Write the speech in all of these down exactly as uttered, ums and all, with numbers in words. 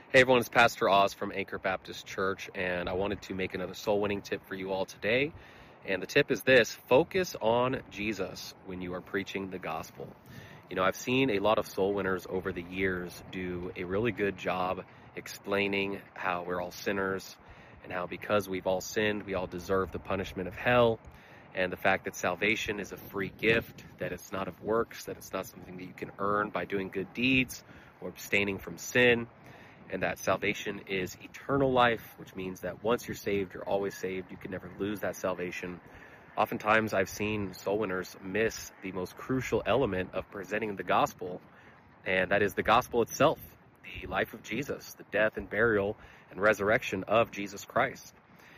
Hey everyone, it's Pastor Oz from Anchor Baptist Church, and I wanted to make another soul winning tip for you all today. And the tip is this: focus on Jesus when you are preaching the gospel. You know, I've seen a lot of soul winners over the years do a really good job explaining how we're all sinners and how because we've all sinned, we all deserve the punishment of hell, and the fact that salvation is a free gift, that it's not of works, that it's not something that you can earn by doing good deeds or abstaining from sin, and that salvation is eternal life, which means that once you're saved, you're always saved. You can never lose that salvation. Oftentimes, I've seen soul winners miss the most crucial element of presenting the gospel, and that is the gospel itself, the life of Jesus, the death and burial and resurrection of Jesus Christ.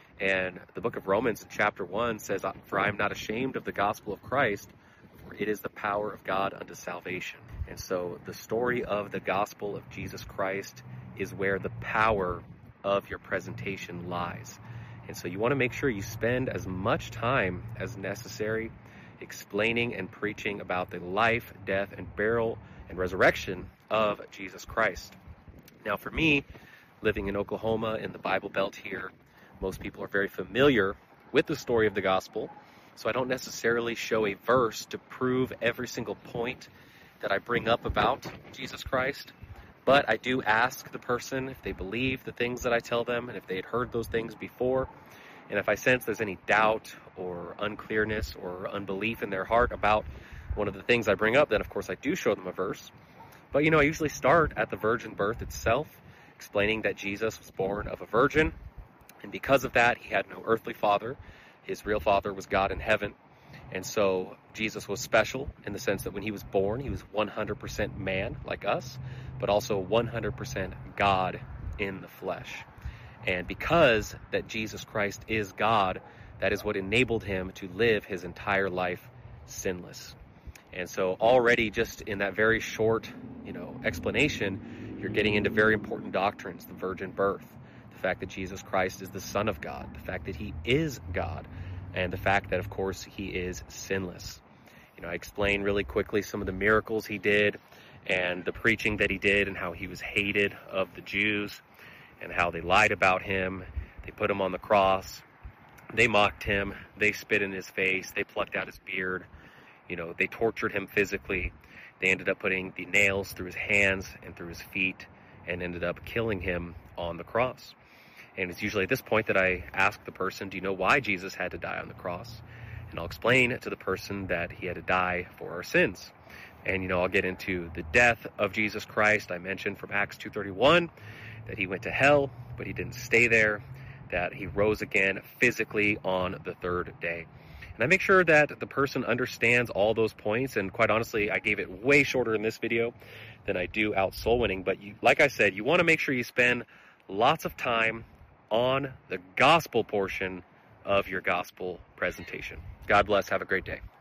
And the book of Romans in chapter one says, "For I am not ashamed of the gospel of Christ, for it is the power of God unto salvation." And so the story of the gospel of Jesus Christ is where the power of your presentation lies. And so you want to make sure you spend as much time as necessary explaining and preaching about the life, death, and burial and resurrection of Jesus Christ. Now for me, living in Oklahoma in the Bible Belt here, most people are very familiar with the story of the gospel. So I don't necessarily show a verse to prove every single point that I bring up about Jesus Christ. But I do ask the person if they believe the things that I tell them and if they had heard those things before. And if I sense there's any doubt or unclearness or unbelief in their heart about one of the things I bring up, then of course I do show them a verse. But you know, I usually start at the virgin birth itself, explaining that Jesus was born of a virgin. And because of that, he had no earthly father. His real father was God in heaven. And so Jesus was special in the sense that when he was born, he was one hundred percent man like us, but also one hundred percent God in the flesh. And because that Jesus Christ is God, that is what enabled him to live his entire life sinless. And so already just in that very short, you know, explanation, you're getting into very important doctrines: the virgin birth, the fact that Jesus Christ is the Son of God, the fact that he is God, and the fact that, of course, he is sinless. You know, I explain really quickly some of the miracles he did and the preaching that he did and how he was hated of the Jews and how they lied about him. They put him on the cross. They mocked him. They spit in his face. They plucked out his beard. You know, they tortured him physically. They ended up putting the nails through his hands and through his feet and ended up killing him on the cross. And it's usually at this point that I ask the person, do you know why Jesus had to die on the cross? And I'll explain to the person that he had to die for our sins. And, you know, I'll get into the death of Jesus Christ. I mentioned from Acts two thirty-one that he went to hell, but he didn't stay there, that he rose again physically on the third day. And I make sure that the person understands all those points. And quite honestly, I gave it way shorter in this video than I do out soul winning. But you, like I said, you want to make sure you spend lots of time on the gospel portion of your gospel presentation. God bless. Have a great day.